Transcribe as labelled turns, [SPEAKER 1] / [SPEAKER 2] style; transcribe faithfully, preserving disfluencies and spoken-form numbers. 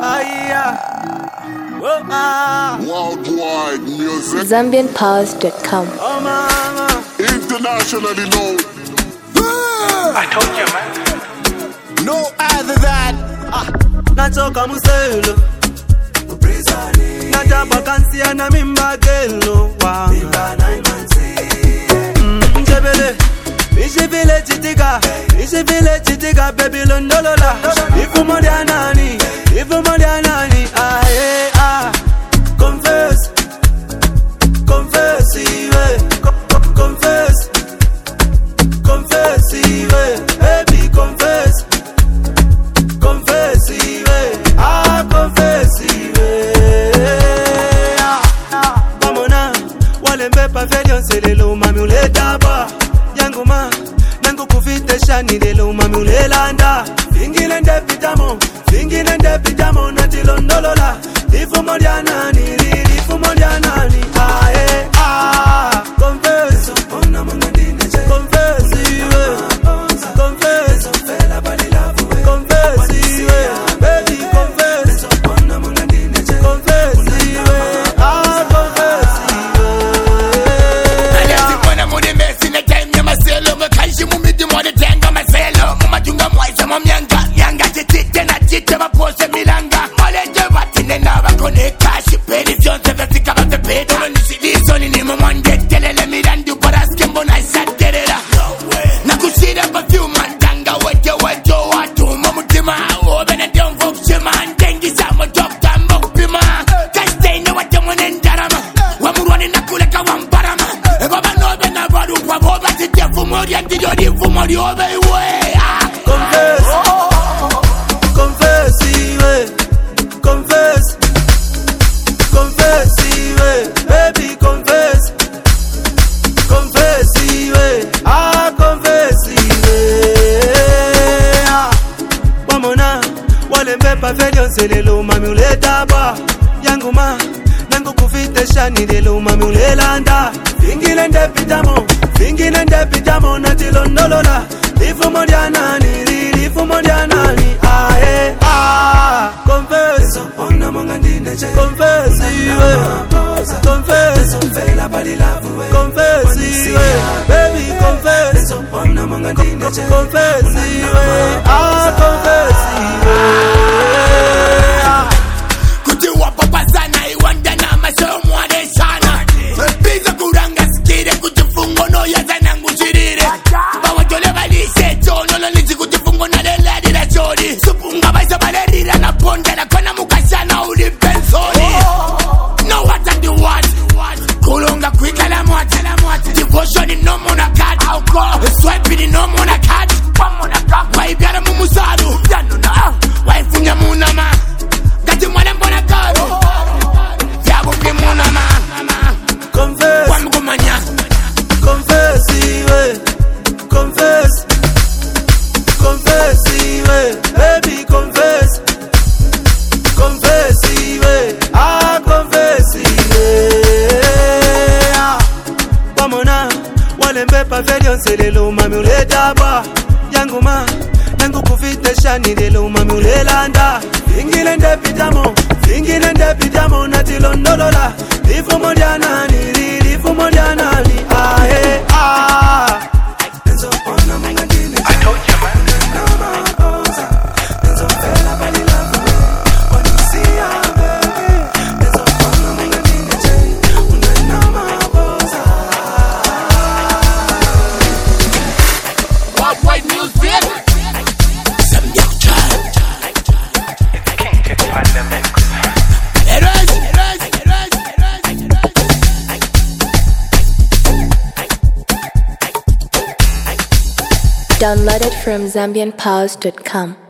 [SPEAKER 1] Worldwide music.
[SPEAKER 2] Zambian Pause dot com.
[SPEAKER 1] Internationally known.
[SPEAKER 3] I told you, man.
[SPEAKER 1] No other than
[SPEAKER 4] Nachoka muselo Najaba kansia na mimba gelo Mimba na imanzi Njebele Ishivile chitika Ishivile chitika Baby londolola Ifu modia nani Ifu modia nani Ah eh ah Confess Confess iwe Confess Confess iwe Baby confess Confess iwe Ah confess iwe Pamona Wale mbepa fedyo nselelo Mami uleta ba Yangu ma Nangu kufite shani lelo Mami ulelanda Fingile nde pitamo Fingile nde pitamo Natilo ndolola Ifu modia nani Ifu modia nani Ah eh ah Confess Confess iwe Confess Confess iwe Baby confess Confess iwe Ah confess iwe
[SPEAKER 5] Nalezi mwana mune mesi na time ya maselo Mkanshi mumidi mwade tenga maselo Mumajunga mwaisa mwamyanga Nyanga jitite na jite mapose milanga Mwaleje watine na wakone kashi Peni vyonse vesika vate peta Mweni siliso ni nimo mwande telele Mirandu paraske mbona isaterera Na kushira perfume Mandanga wete wete watu Mamutima Obene diongo kushima Ndengi samo dokta mbokupima Kastene wate mwene ndarama Wamurwani nakuleka wambarama Baba nobe na badu kwa boba Tite fumori Antidio di fumori obe iwe
[SPEAKER 4] Confess Confess iwe Confess Confess iwe Baby confess Confess iwe Ah confess iwe Wamona Wale mbepa fedyo nselelo Mami uleta ba Yangu ma Nangu kufite shani lelo Mami ulelanda Fingile nde pitamo Fingile nde pitamo Natilo ndolola Ifu modia nani Ifu modia nani Ah eh ah Confess Confess iwe Confess Confess iwe Baby confess Confess iwe Ah confess iwe
[SPEAKER 5] Kuti wapapa sana iwanda na masho mwade sana Biza kuranga skire kuchifungo no ya zana ngushirire Bawa jole balise chono lo nisi kuchifungo na leladi la chori Supunga baisa balerira na ponda na kona mukashana uli pensoni No what I do what Kulunga kwika la mwati Devotion in no mona cat Swiping in no mona cat Waibiara mumusadu Waifunya munama Gati mwana mbona kado Yabu kimuna ma
[SPEAKER 4] Confess
[SPEAKER 5] Kwa mgumanya
[SPEAKER 4] Confess iwe Confess Confess iwe Baby confess Confess iwe Ah confess iwe Pamona Wale mbepa fedyo nselelo Mami uleta ba Yangu ma Nangu kufite shani lelo Mami ulelanda Fingile nde pitamo Fingile nde pitamo Natilo ndolola Ifu modia nani Ifu modia nani Ah eh ah
[SPEAKER 3] I told you, man.
[SPEAKER 5] White music Some young child
[SPEAKER 3] King to find the mix.
[SPEAKER 5] Erase, erase, erase, erase, erase
[SPEAKER 2] Downloaded from Zambian Pause dot com.